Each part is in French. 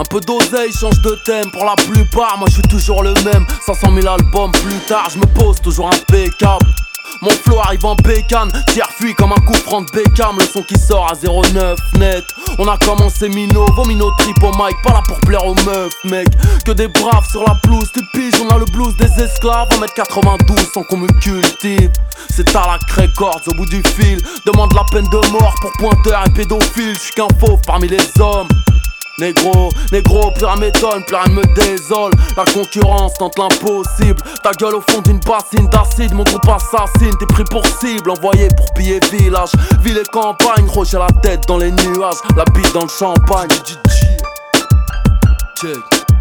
peu d'oseille, change de thème. Pour la plupart, moi je suis toujours le même. 500 000 albums plus tard, je me pose toujours impeccable. Mon flow arrive en bécane, tire fuit comme un coup franc de Beckham. Le son qui sort à 0,9 net. On a commencé minot, vos minots trip au mic. Pas là pour plaire aux meufs mec. Que des braves sur la pelouse, tu piges, on a le blues des esclaves. 1m92 sans qu'on me cultive. C'est à la Records au bout du fil. Demande la peine de mort pour pointeur et pédophile. J'suis qu'un fauve parmi les hommes. Négro, plus rien m'étonne, plus rien me désole. La concurrence tente l'impossible. Ta gueule au fond d'une bassine d'acide. Mon groupe assassine, t'es pris pour cible. Envoyé pour piller village, ville et campagne. Gros j'ai la tête dans les nuages, la bite dans le champagne. Check.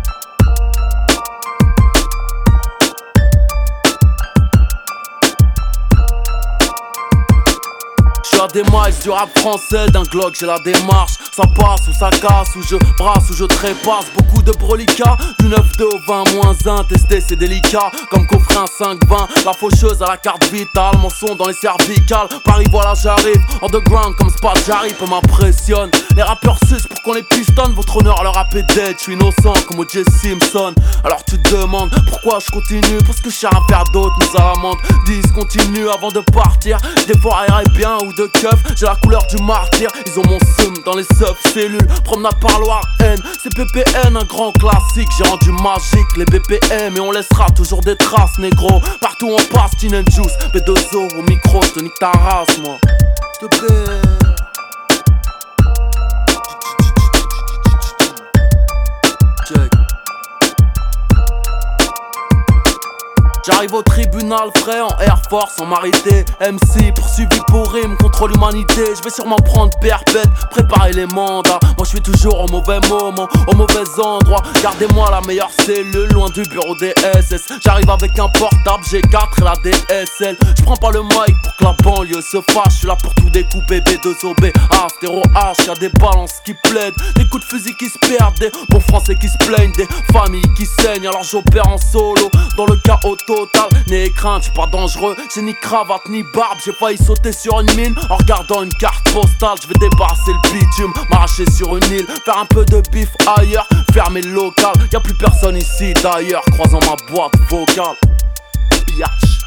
J'suis à des miles du rap français, d'un Glock j'ai la démarche. Ça passe ou ça casse, ou je brasse ou je trépasse. Beaucoup de brolica, du 9-2 au 20-1. Tester c'est délicat, comme coffrer un 5-20. La faucheuse à la carte vitale, mon son dans les cervicales. Paris voilà j'arrive, underground comme Spad j'arrive, peu m'impressionne. Les rappeurs sucent pour qu'on les pistonne, votre honneur leur rap est dead. J'suis innocent comme O.J. Simpson. Alors tu te demandes pourquoi je continue, parce que j'ai rien à faire d'autre, nous à l'amende. 10 continue avant de partir, des fois bien ou de keuf, j'ai la couleur du martyr. Ils ont mon seum dans les sub-cellules. Promenade par Loire-N, c'est PPN, un grand classique. J'ai rendu magique les BPM et on laissera toujours des traces, négro. Partout on passe, Tin and Juice, B2O au micro, je te nique ta race, moi. S'il te plaît. Check. J'arrive au tribunal frais en Air Force, en marité. MC poursuivi pour rime contre l'humanité. Je vais sûrement prendre perpète, préparer les mandats. Moi je suis toujours au mauvais moment, au mauvais endroit. Gardez-moi la meilleure cellule, loin du bureau des SS. J'arrive avec un portable G4 et la DSL. Je prends pas le mic pour que la banlieue se fâche. Je suis là pour tout découper, B2OB, Astéro H. Y'a des balances qui plaident, des coups de fusil qui se perdent, des bons français qui se plaignent, des familles qui saignent. Alors j'opère en solo, dans le chaos total. N'ayez crainte, j'suis pas dangereux, j'ai ni cravate ni barbe. J'ai failli sauter sur une mine en regardant une carte postale. Je vais débarrasser le bitume, m'arracher sur une île, faire un peu de bif ailleurs, fermer le local. Y'a plus personne ici d'ailleurs, croisant ma boîte vocale. Biatch.